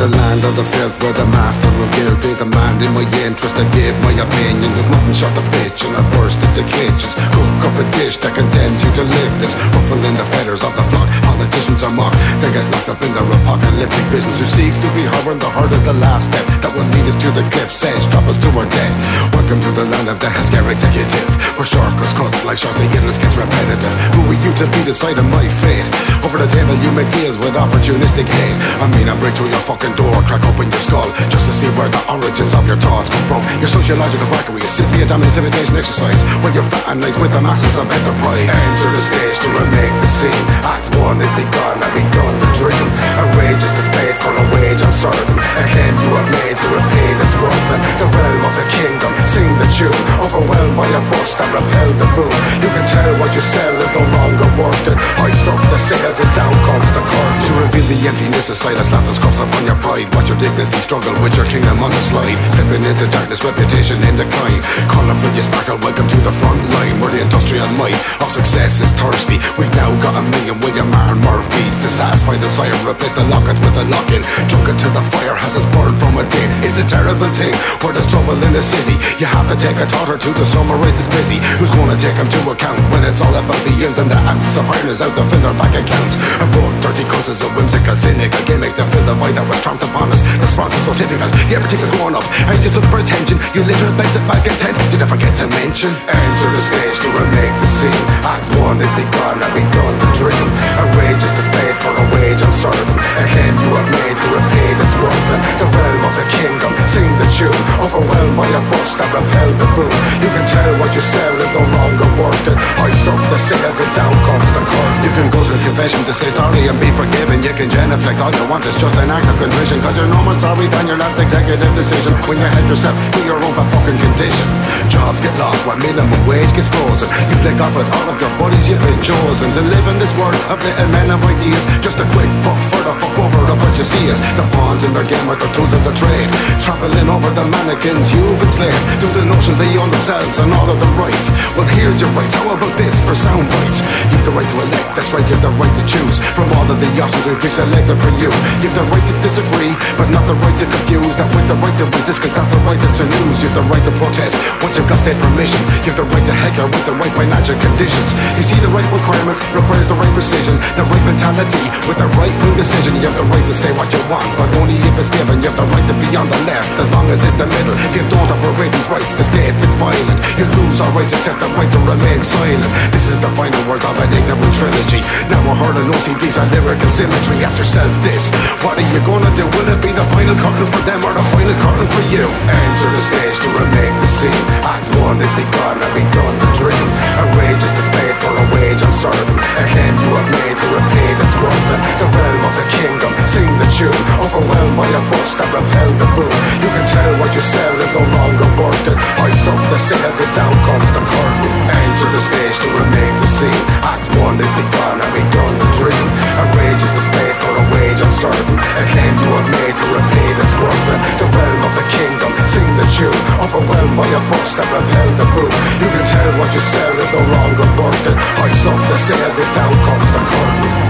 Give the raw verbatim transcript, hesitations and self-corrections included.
the land of the filth where the master of guilt is a man in my interest. I give my opinions. There's nothing short the bitch and I burst into kitchens. Cook up a dish that condemns you to live this. Ruffling the feathers of the flock. Politicians are mocked. They get locked up in their apocalyptic visions. Who seeks to be heard when the heart is the last step that will lead us to the cliff's edge, drop us to our death. Welcome to the land of the healthcare executive, where shortcuts cut like shots, the illness gets repetitive. Who are you to be deciding my fate? Over the table you make deals with opportunistic hate. I mean I break through your fucking door, crack open your skull, just to see where the origins of your thoughts come from. Your sociological quackery is simply a damage imitation exercise, where you're fraternized with the masses of enterprise. Enter the stage to remake the scene. Act one is begun and begun the dream. A rage is displayed for a wage uncertain. A claim you have made to repay that's broken. The realm of the kingdom, sing the tune. Overwhelmed by a bust that repelled the boom. You can tell what you sell is no longer working. Hoist up the sails and down comes the curtain. To reveal the emptiness of silence, slap the scuffs upon your pride. Watch your dignity struggle with your kingdom on the slide. Slipping into darkness, reputation in decline. Colourful you sparkle, welcome to the front line, where the industrial might of success is thirsty. We've now got a million William R. Murphys to satisfy desire. Replace the locket with a lock-in. Drunk until the fire has us burned from within. It's a terrible thing where there's trouble in the city. You have to take a thought or two to summarize this pity. Who's gonna take them to account when it's all about the ins and the outs of iron is out to fill their bank accounts? I wrote dirty courses of whimsical, cynical gimmicks to fill the void that was tramped upon us. This process so typical. You ever think of growing up and you just look for attention? You little basic back intent. Did I forget to mention? Enter the stage to remake the scene. Act one is begun and begun the dream. A rage is displayed for a wage uncertain. A claim you have made to repay that's broken. The realm of the kingdom, sing the tune. Overwhelmed by a bust that repelled the boom. You can tell what you sell is no longer working. Hoist up the sails and down comes the curtain. You can go to the confession to say sorry and be forgiven. You can genuflect, all you want is just an act of contrition. Cause you're no more sorry than your last executive decision. When you help yourself to your own fucking condition. Jobs get lost while minimum wage gets frozen. You play off with all of your buddies you've been chosen to live in this world of little men of ideas. Just a quick buck for the fuck over of what you see is the pawns in their game are the tools of the trade. Trampling over the mannequins you've enslaved through the notions they own themselves and all of the rights. Well here's your rights, how about this for sound bites? You've the right to elect, that's right, you've the right to choose from all of the options we've selected for you. You've the right to disagree, but not the right to confuse. That with the right to resist, cause that's a right that you lose. You've the right to protest once you've got state permission. You've the right to heckle with the right financial conditions. You see the right requirements requires the right precision, the right mentality with the right good decision. You have the right to say what you want, but only if it's given. You have the right to be on the left as long as it's the middle. If you don't operate these rights, the state is violent. You lose our rights except the right to remain silent. This is the final words of an ignorant trilogy. Now we're heard of O C Ds and lyrical symmetry. Ask yourself this, what are you gonna do? Will it be the final curtain for them or the final curtain for you? Enter the stage to remake the scene. Act one is begun and begun the dream. A rage is displayed for a wage uncertain. A claim you have made to repay that's broken. The realm of the kingdom, sing the tune. Overwhelmed by a bust that repelled the boom. You can tell what you sell is no longer working. Hoist up the sails and down comes the curtain. Enter the stage to remake the scene. Act one is begun and begun the dream. A rage is displayed for a wage uncertain. A claim you have made to repay that's broken. The realm of the kingdom, sing the tune. Overwhelmed by a bust that repelled the boom. You can tell what you sell is no longer working. Hoist up the sails and down comes the curtain.